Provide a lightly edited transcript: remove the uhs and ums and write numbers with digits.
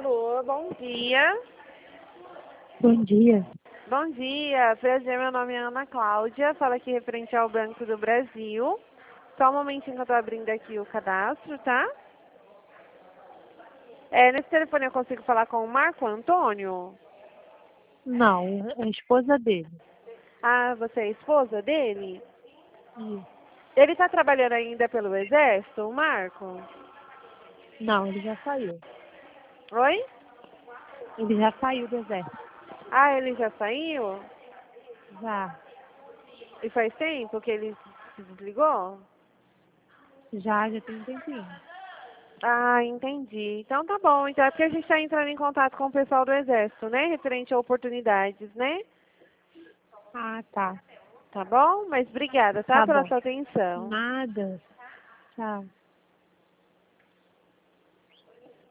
Alô, bom dia. Bom dia. Bom dia, prazer, meu nome é Ana Cláudia, falo aqui referente ao Banco do Brasil. Só um momentinho que eu estou abrindo aqui o cadastro, tá? Nesse telefone eu consigo falar com o Marco Antônio? Não, é a esposa dele. Ah, você é a esposa dele? Isso. Ele está trabalhando ainda pelo Exército, o Marco? Não, ele já saiu. Oi? Ele já saiu do exército. Ah, ele já saiu? Já. E faz tempo que ele se desligou? Já tem um tempinho. Ah, entendi. Então tá bom. Então é porque a gente está entrando em contato com o pessoal do Exército, né? Referente a oportunidades, né? Ah, tá. Tá bom? Mas obrigada, tá? Tá Pela bom. sua atenção. Nada. Tchau.